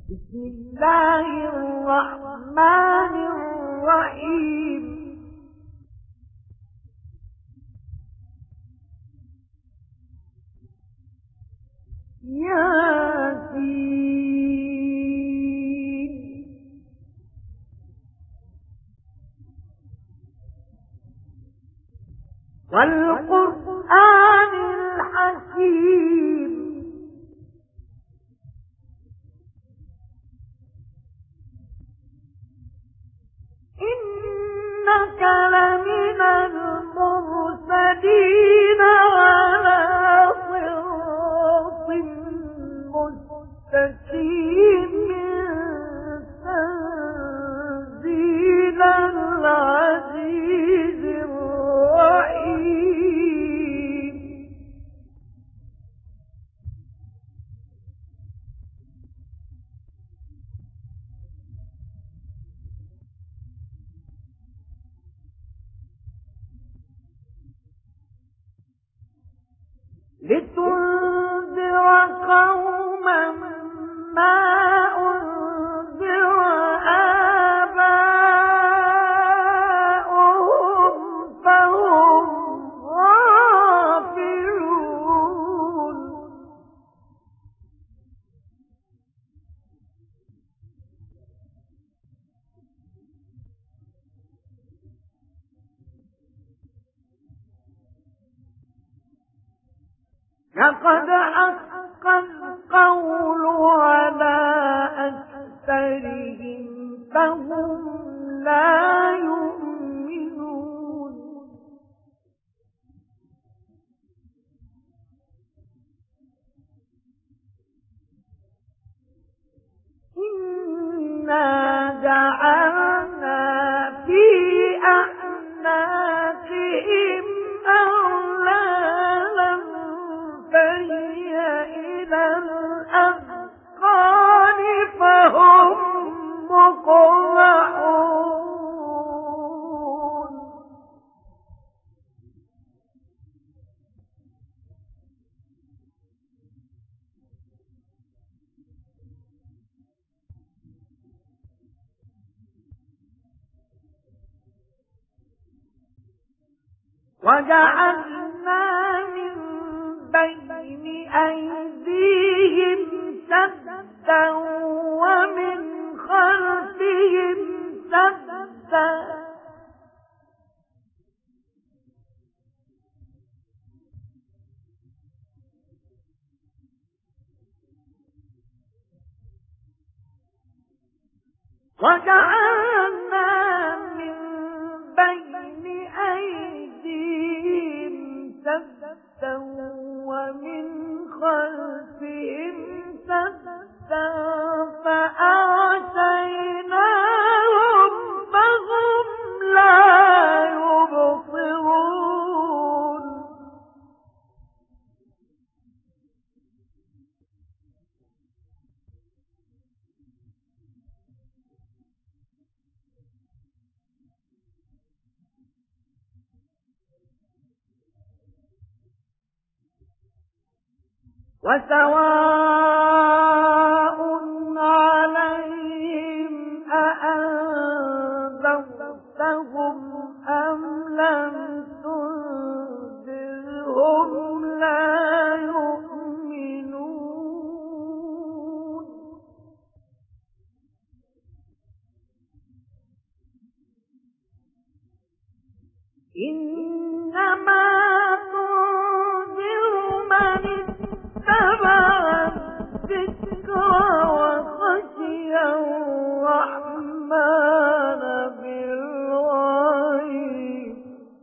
بسم الله الرحمن الرحيم ياسين والقرآن الحكيم إنك لمن المرسلين على صراط مستقيم تنزيل العزيز الرحيم لتنذر قوما ما أنذر آباؤهم فهم غافلون لقد حق القول على أكثرهم فهم لا يؤمنون إنا جعلنا في أعناقهم أغلالا فهي إلى الأذقان فهم مقمحون وجعلنا من بين أيديهم سدا ومن خلفهم سدا وجعلنا من بين أيديهم سدا ومن خلفهم سدا فأغشيناهم فهم لا يبصرون وسواء عليهم أأنذرتهم أم لم تنذرهم لا يؤمنون إنما تنذر من اتبع الذكر وخشي الرحمن بالغيب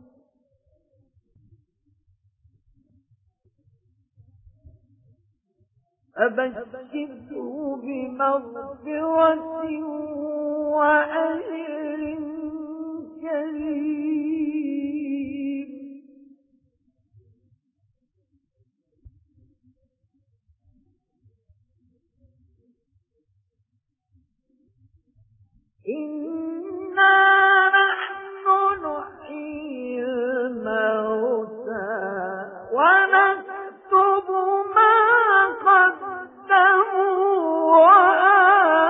فبشره بمغفرة وأجر كريم إنا نحن نحيي الموتى ونكتب ما قدموا وآثارهم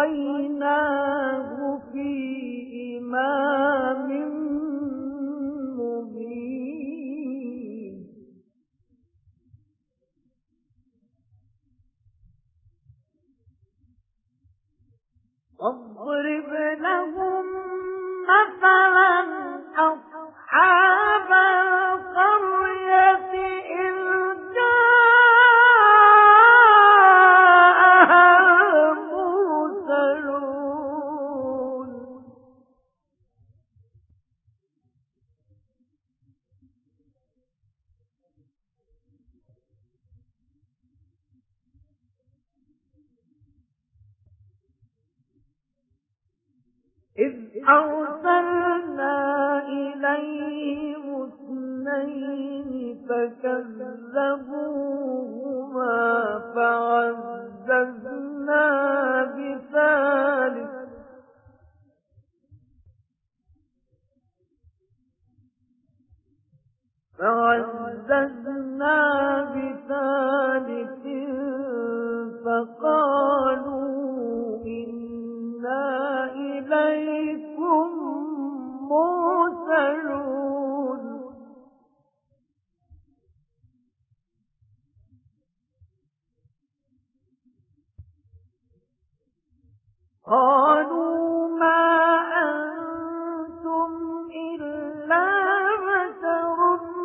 وَأَلْقَيْنَاهُ فِي إِمَامٍ مُّبِينٍ وَاضْرِبْ لَهُم مَّثَلًا أَصْحَابَ الْقَرْيَةِ إِذْ جَاءَهَا الْمُرْسَلُونَ إِذْ أَرْسَلْنَا إِلَيْهِمُ اثْنَيْنِ فَكَذَّبُوهُمَا فَعَزَّزْنَا بِثَالِثٍ فَقَالُوا إِنَّا إِلَيْكُمْ مُرْسَلُونَ قَالُوا مَا أَنتُمْ إِلَّا بَشَرٌ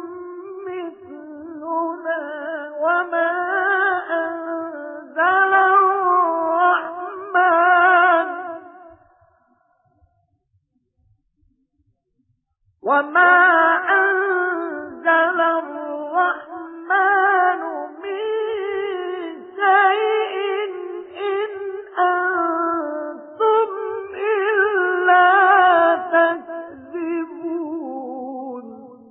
مِثْلُنَا وَمَا أَنزَلَ الرَّحْمَنُ مِنْ شَيْءٍ إِنْ أَنتُمْ إِلَّا تَكْذِبُونَ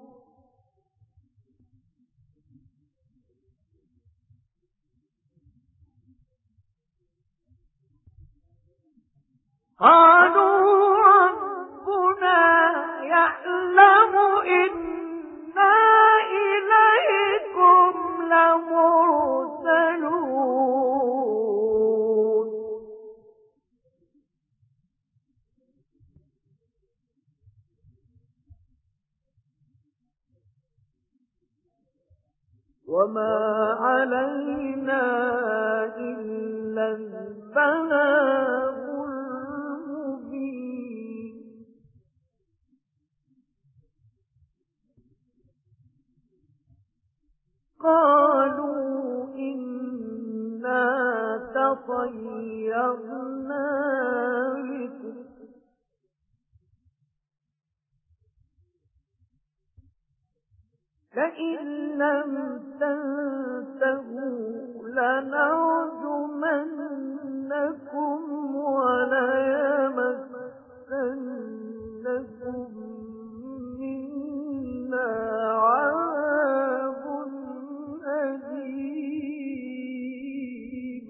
قَالُوا رَبُّنَا يَعْلَمُ إِنَّا إِلَيْكُمْ لَمُرْسَلُونَ وَمَا عَلَيْنَا إِلَّا الْبَلَاغُ الْمُبِينُ قَالُوا إِنَّا تَطَيَّرْنَا بِكُمْ لَئِن لَّمْ تَنتَهُوا لَنَرْجُمَنَّكُمْ وَلَيَمَسَّنَّكُم مِّنَّا عَذَابٌ أَلِيمٌ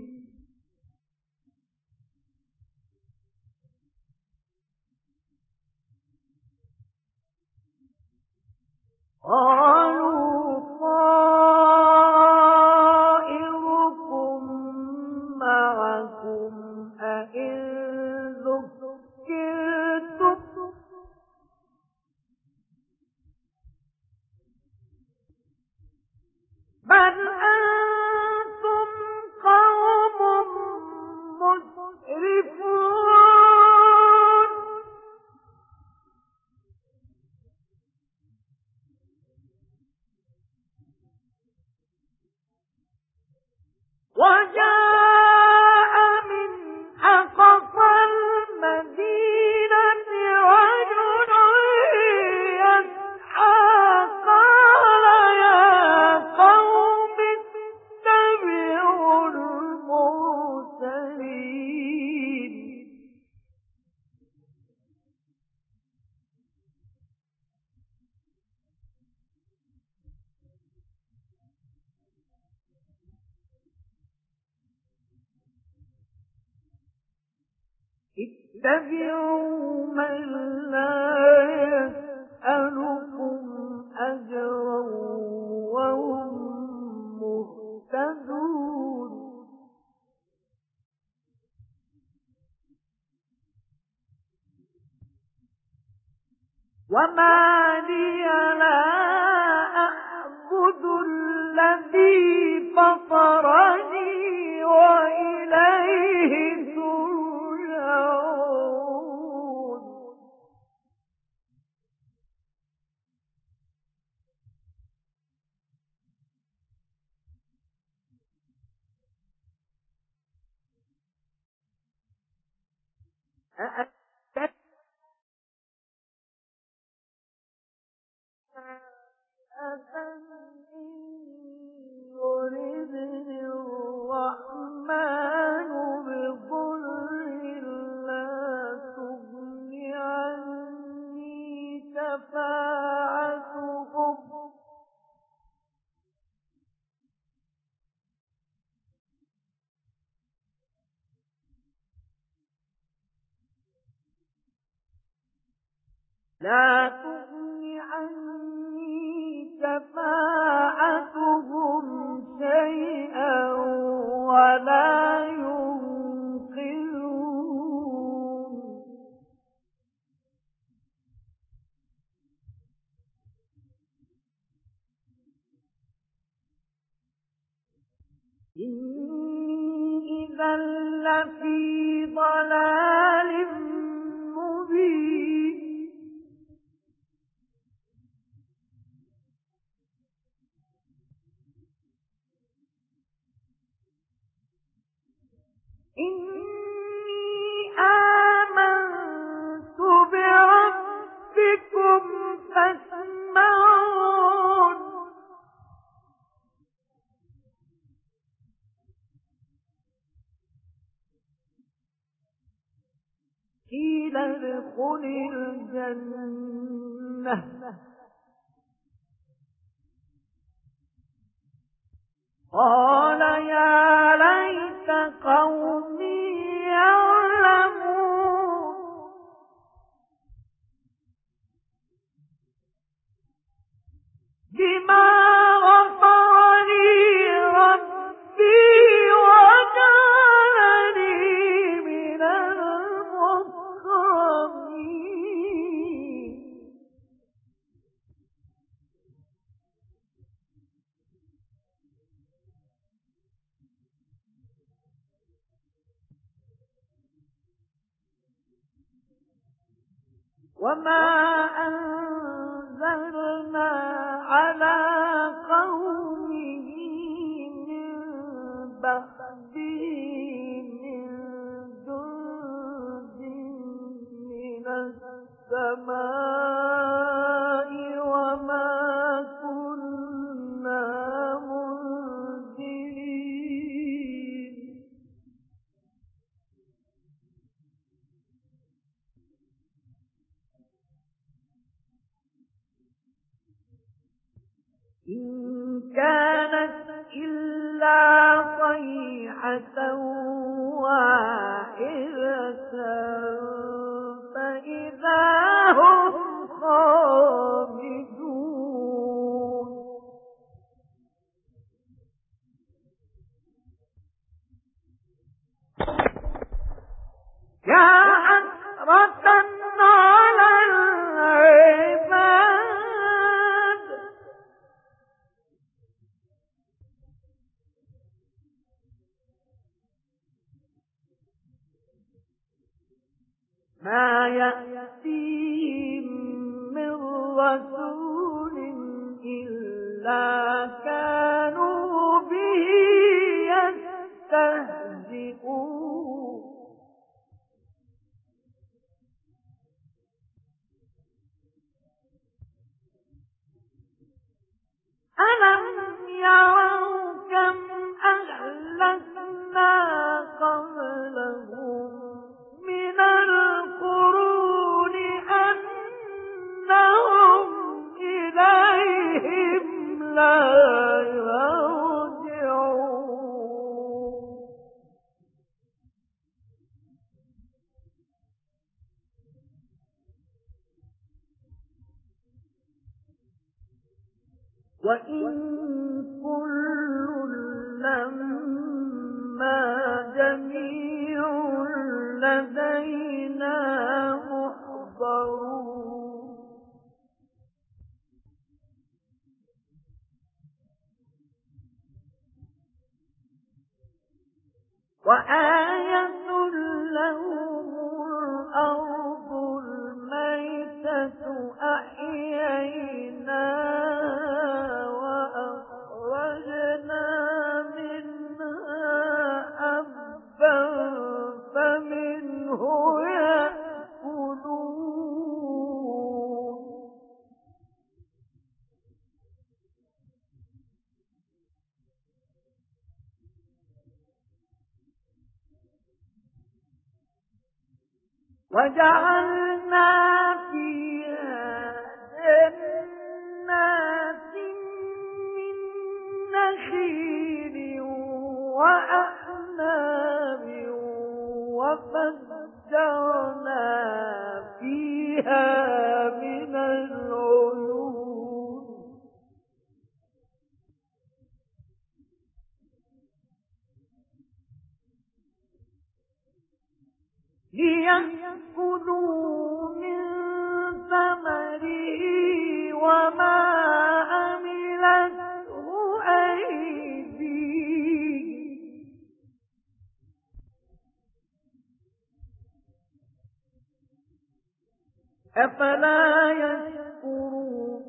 قَالُوا طَائِرُكُم مَّعَكُمْ أَئِن ذُكِّرْتُم بَلْ أَنتُمْ قَوْمٌ مُسْرِفُونَ وَجَاءَ مِنْ أَقْصَى الْمَدِينَةِ رَجُلٌ يَسْعَىٰ قَالَ يَا قَوْمِ اتَّبِعُوا الْمُرْسَلِينَ اتَّبِعُوا مَن لَّا يَسْأَلُكُمْ أَجْرًا وَهُم مُّهْتَدُونَ وَمَا لِيَ لَا أَعْبُدُ الَّذِي فَطَرَنِي وَإِلَيْهِ تُرْجَعُونَ يُرِدْنِ الرَّحْمَنُ بِضُرٍّ لَّا تُغْنِ عَنِّي شَفَاعَتُهُمْ شَيْئًا وَلَا يُنقِذُونِ إِنِّي إِذًا لَّفِي ضَلَالٍ مُّبِينٍ إِنِّي آمَنتُ بِرَبِّكُمْ فَاسْمَعُونِ قِيلَ ادْخُلِ الْجَنَّةَ قَالَ يَا لَيْتَ قَوْمِي يَعْلَمُونَ بِمَا غَفَرَ لِي رَبِّي وَجَعَلَنِي مِنَ الْمُكْرَمِينَ وَمَا أَنزَلْنَا عَلَى قَوْمِهِ مِن بَعْدِهِ مِن جُندٍ مِّنَ السَّمَاءِ وَمَا كُنَّا مُنزِلِينَ إِن كَانَتْ إِلَّا صَيْحَةً وَاحِدَةً فَإِذَا هُمْ خَامِدُونَ يَا حَسْرَةً عَلَى الْعِبَادِ مَا يَأْتِيهِم مِّن رَّسُولٍ إِلَّا كَانُوا بِهِ يَسْتَهْزِئُونَ أَلَمْ يَرَوْا كَمْ أَهْلَكْنَا قَبْلَهُم مِّنَ الْقُرُونِ أَنَّهُمْ إِلَيْهِمْ لَا يَرْجِعُونَ وَإِن كُلٌّ لَّمَّا جَمِيعٌ لَّدَيْنَا مُحْضَرُونَ وآية لهم الأرض الميتة أحييناها وأخرجنا منها حبا فمنه يأكلون وجعلنا فيها جنات من نخيل وأعناب وفجرنا فيها من العيون ليأكلوا من ثمره وما عملته أيديهم أفلا يشكرون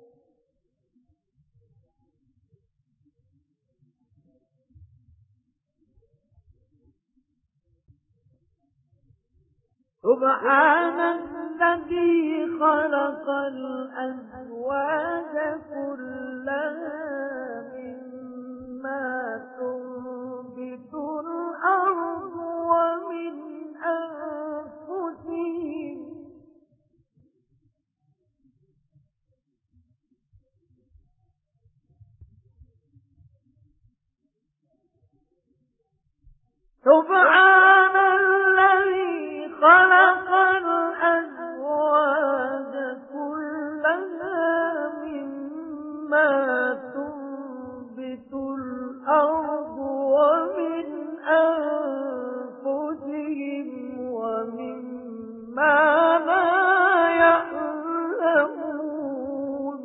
سبحان الذي خلق الأزواج كلها مما تنبت الأرض ومن أنفسهم سبحان الذي خلق الأزواج كلها مما تنبت الأرض ومن أنفسهم ومما لا يعلمون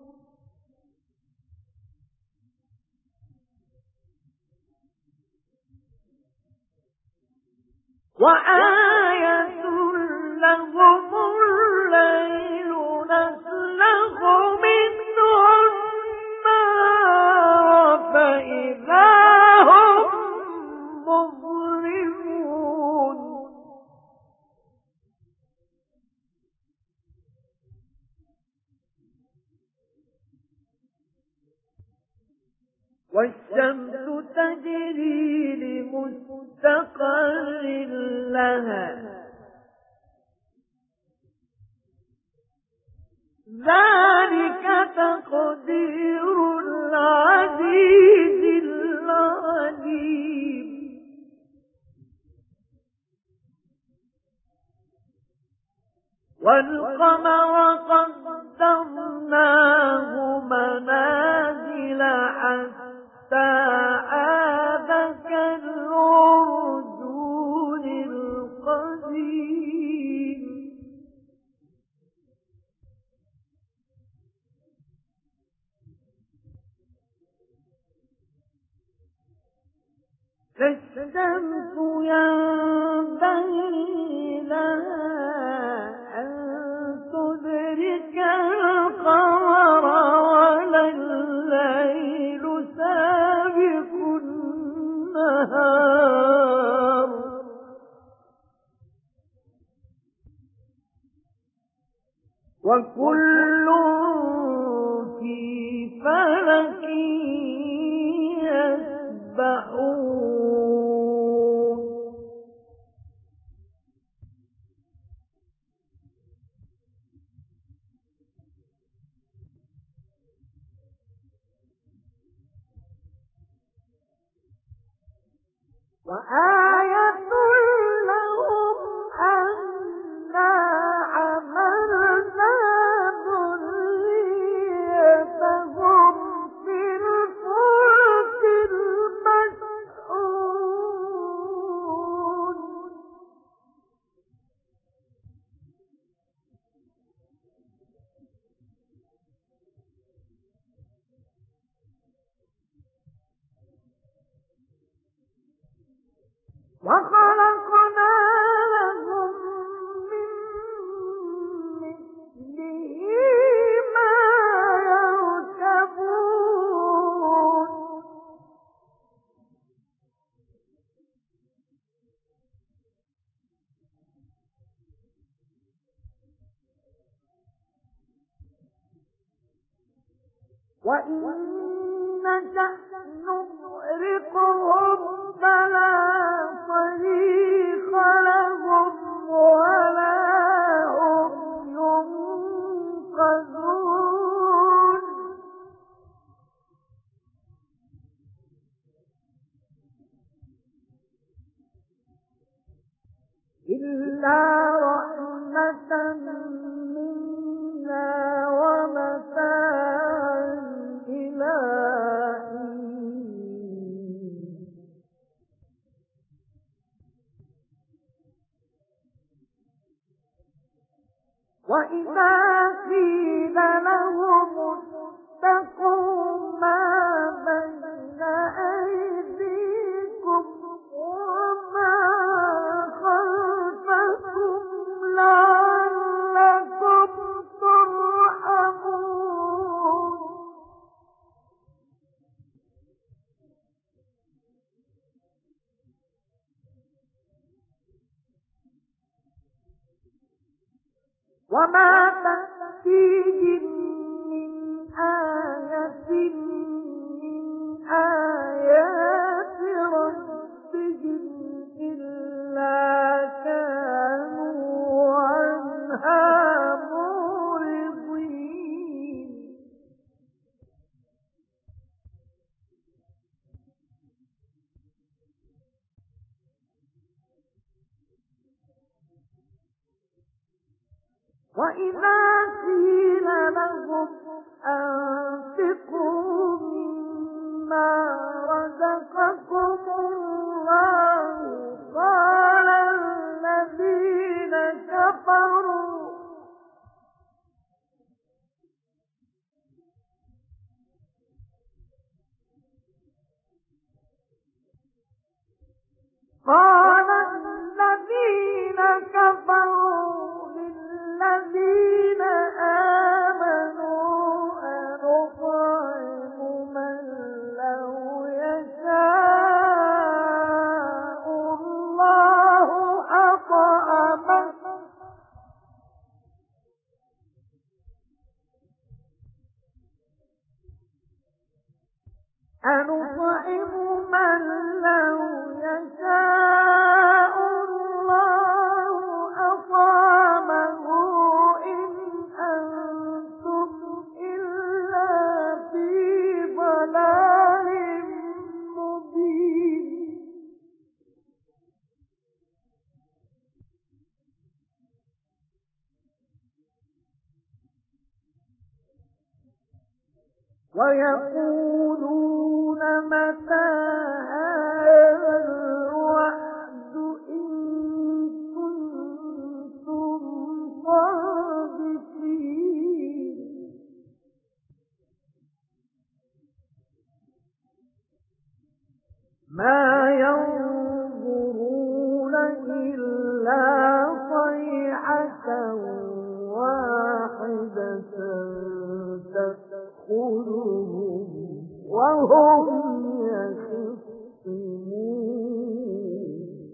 وآية لهم الليل نسلخ منه النار فإذا هم مظلمون والشمس تجري لمستقر لها ذلك تقدير العزيز العليم والقمر قدرناه منازل حتى عاد كالعرجون القديم فالشمس ينبغي لها أن تدرك القمر ولا الليل سابق النهار وكل في فلك يسبحون وآية لهم أنا عملنا ذريتهم في الفلك المشحون وَخَلَقْنَا لَهُم مِّن مِّثْلِهِ مَا يَرْكَبُونَ وَإِن نَّشَأْ نُغْرِقْهُمْ فَلَا صَرِيخَ لَهُمْ وَلَا هُمْ يُنقَذُونَ إِلَّا رَحْمَةً مِّنَّا وَمَتَاعًا إِلَىٰ حِينٍ وَإِذَا قِيلَ لَهُمُ اتَّقُوا مَا بَيْنَ أَيْدِيكُمْ وَمَا خَلْفَكُمْ لَعَلَّكُمْ تُرْحَمُونَ وَمَا تَأْتِيهِم مِّنْ آيَةٍ مِّنْ آيَاتِ رَبِّهِمْ إِلَّا كَانُوا عَنْهَا مُعْرِضِينَ وَإِذَا قِيلَ لَهُمْ أَنفِقُوا مِمَّا رَزَقَكُمُ اللَّهُ قَالَ الَّذِينَ كَفَرُوا لِلَّذِينَ آمَنُوا أَنُطْعِمُ مَن لَّوْ يَشَاءُ اللَّهُ أَطْعَمَهُ إِنْ أَنتُمْ إِلَّا فِي ضَلَالٍ مُّبِينٍ وَيَقُولُونَ مَتَىٰ هَٰذَا الْوَعْدُ إِن كُنتُمْ صَادِقِينَ مَا يَنظُرُونَ إِلَّا صَيْحَةً وَاحِدَةً تَأْخُذُهُمْ وَهُمْ يَخِصِّمُونَ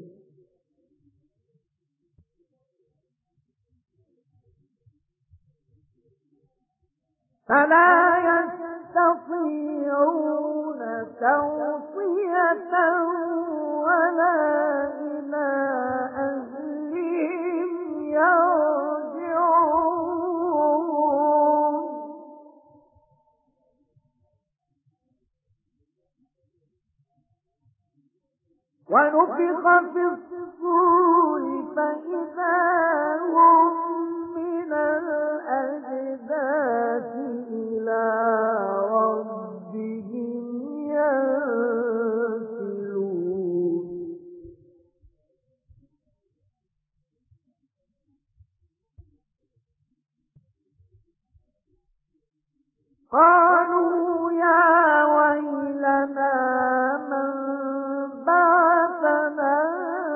فَلَا يَسْتَطِيعُونَ تَوْصِيَةً وَلَا إِلَىٰ أَهْلِهِمْ يَرْجِعُونَ وَنُفِخَ فِي الصُّورِ فَإِذَا هُم مِّنَ الْأَجْدَاثِ إِلَىٰ رَبِّهِمْ يَنسِلُونَ قَالُوا يَا وَيْلَنَا مَن بَعَثَنَا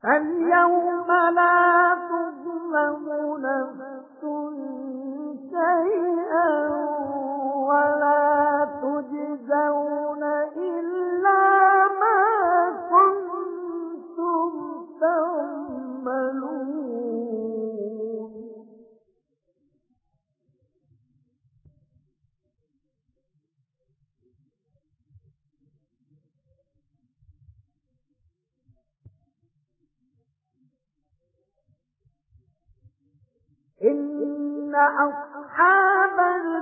فاليوم لا تظلم نفس شيئا ولا تجزون إلا ما كنتم تعملون إن أصحاب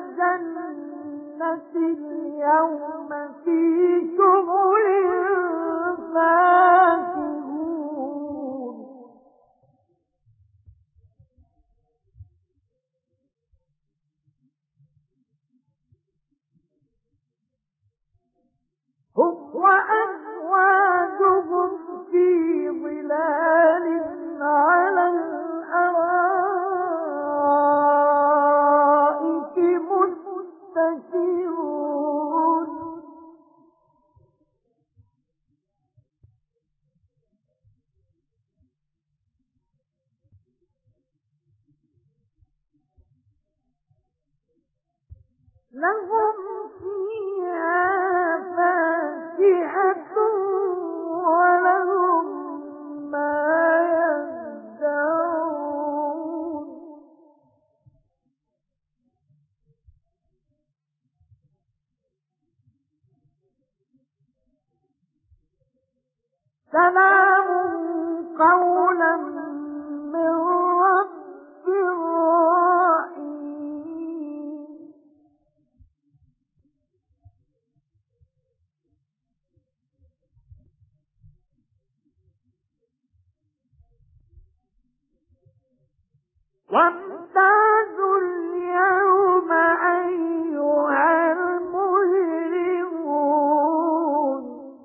الجنة اليوم في شغل فاكهون هم وأزواجهم في ظلال على الأرائك متكئون لهم فيها فاكهة ولهم ما يدعون سلام قولا من رب رحيم وامتازوا اليوم أيها المجرمون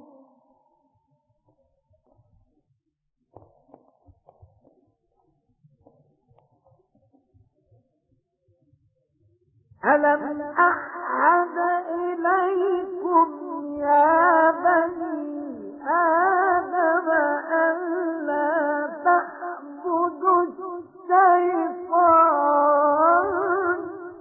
ألم أعهد إليكم يا بني آدم ألا تعبدوا الشيطان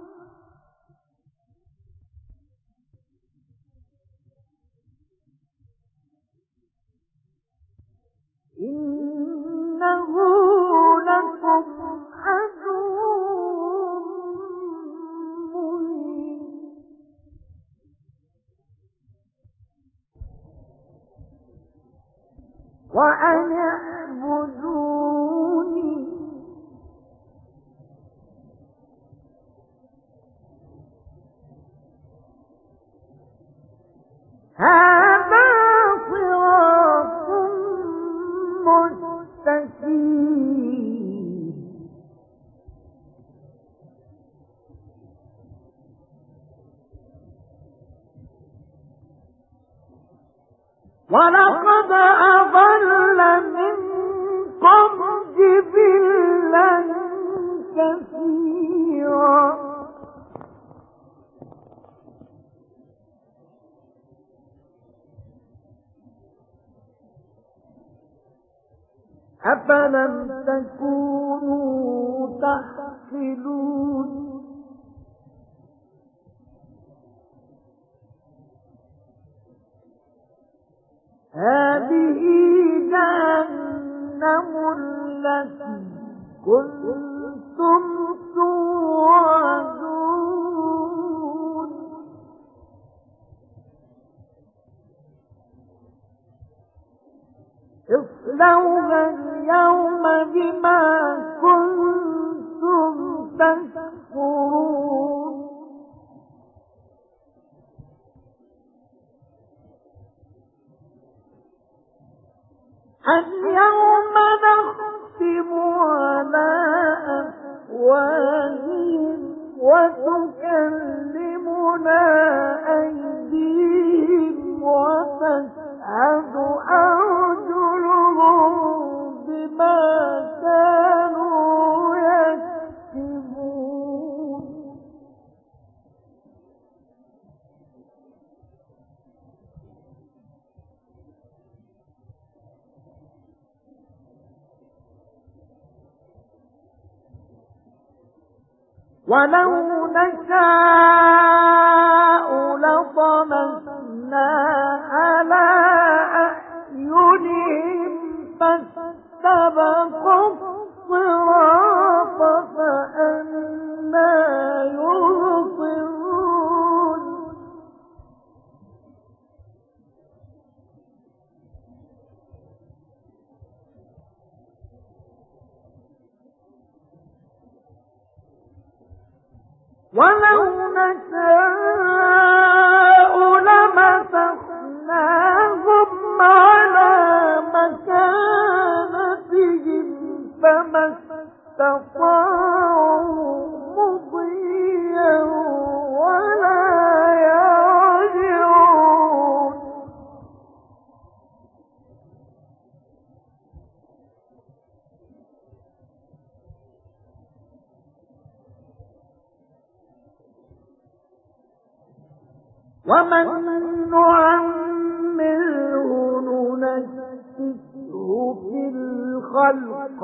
إنه لكم عدو مبين وأن اعبدوني هذا صراط مستقيم ولقد أضل منكم جبلا كثيرا أفلم تكونوا تعقلون هذه جهنم التي كنتم توعدون اصلوها اليوم بما كنتم تكفرون اليوم نختم على أفواههم وتكلمنا أيديهم وتشهد أرجلهم بما كانوا يكسبون ولو نشاء لطمسنا على أعينهم فاستبقوا الصراط فأنى يبصرون ولو نشاء لمسخناهم على مكانتهم فما استطاعوا مضيا ولا يرجعون ومن نعمره ننشئه في الخلق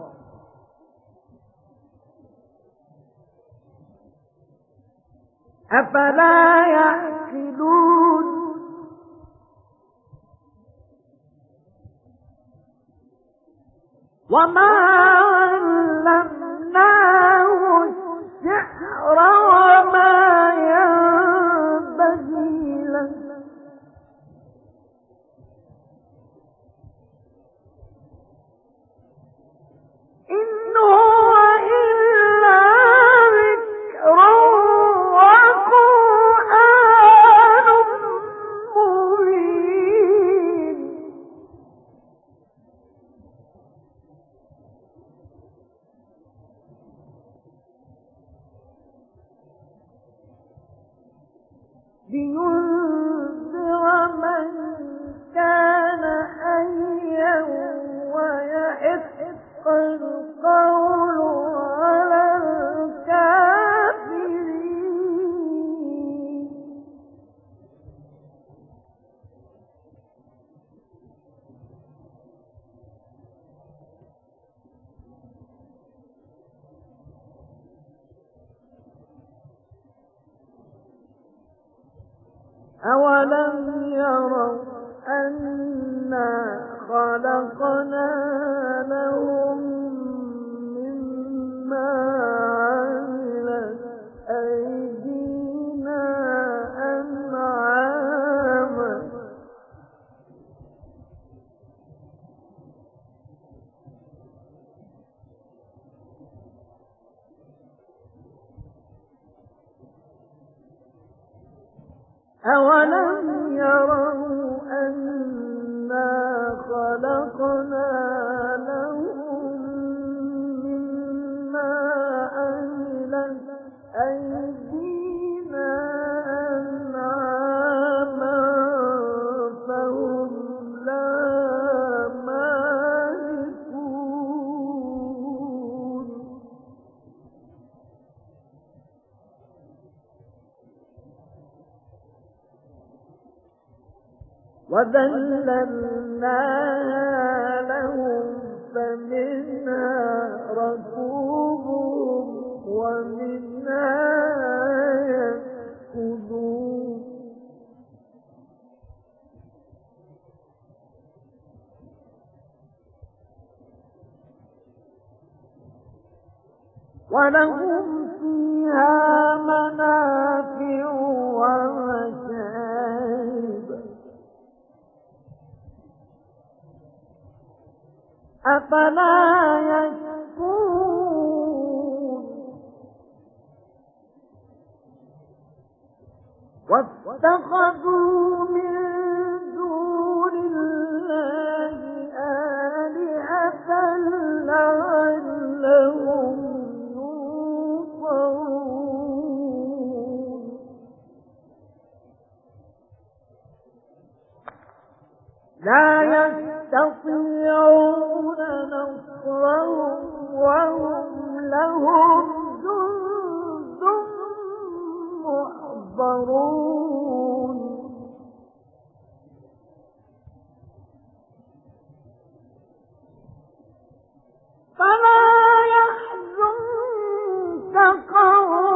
أفلا يعقلون وما علمناه الشعر وما ينبغي له إن هو إلا ذكر وقرآن مبين لينذر من كان حيا ويحق القول على الكافرين أولم يروا أنا خلقنا لهم مما عملت أيدينا أنعاما أولم يروا أنا خلقنا لهم مما عملت أيدينا أنعاما فهم لها مالكون وذللناها لهم فمنها ركوبهم ومنها يأكلون ولهم فيها منافع ومشارب أفلا يشكرون واتخذوا من دون الله آلهة لعلهم ينصرون لا يستطيعون نصرهم وهم لهم جند محضرون فلا يحزنك قولهم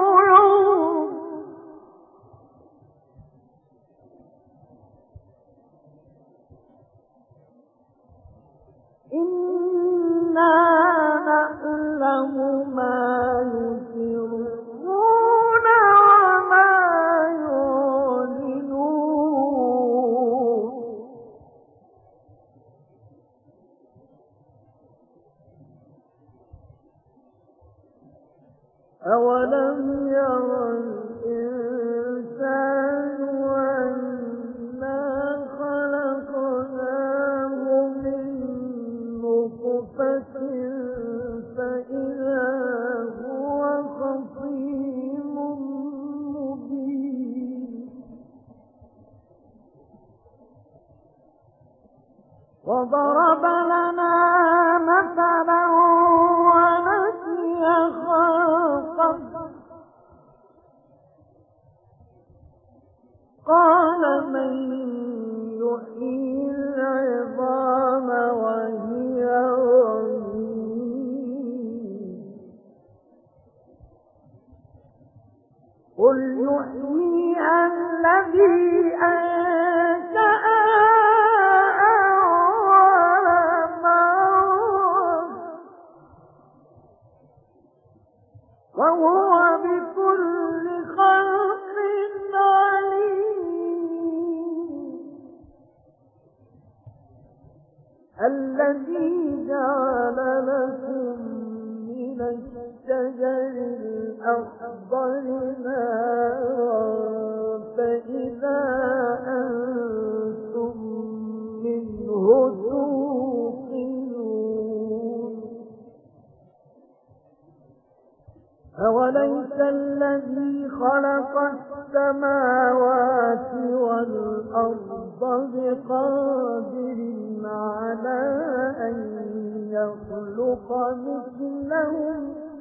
أَوَلَمْ يَرَ الْإِنسَانُ أَنَّا خَلَقْنَاهُ مِن نُّطْفَةٍ فَإِذَا هُوَ خَصِيمٌ مُّبِينٌ وَضَرَبَ لَنَا مَثَلًا وَنَسِيَ خَلْقَهُ قَالَ مَن يُحْيِي الْعِظَامَ وَهِيَ رَمِيمٌ قُلْ يُحْيِيهَا الَّذِي أَنشَأَهَا وَهُوَ بِكُلِّ خَلْقٍ عَلِيمٌ الَّذِي جَعَلَ لَكُم مِّنَ الشَّجَرِ الْأَخْضَرِ نَارًا فَإِذَا أَنتُم مِّنْهُ تُوقِدُونَ أَوَلَيْسَ الَّذِي خَلَقَ السَّمَاوَاتِ وَالْأَرْضَ بِقَادِرٍ عَلَى أَن يَخْلُقَ مِثْلَهُم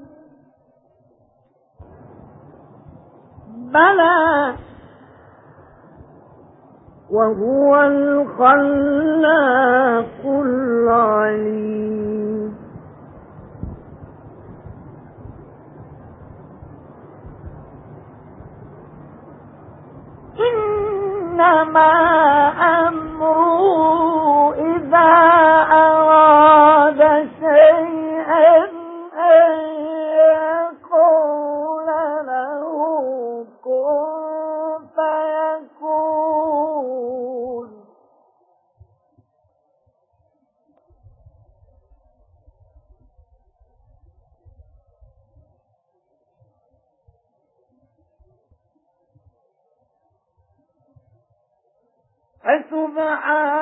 بَلَى وَهُوَ الْخَلَّاقُ الْعَلِيمُ إِنَّمَا أَمْرُهُ إِذَا أَرَادَ شَيْئًا أَن يَقُولَ لَهُ كُن فَيَكُونُ فَسُبْحَانَ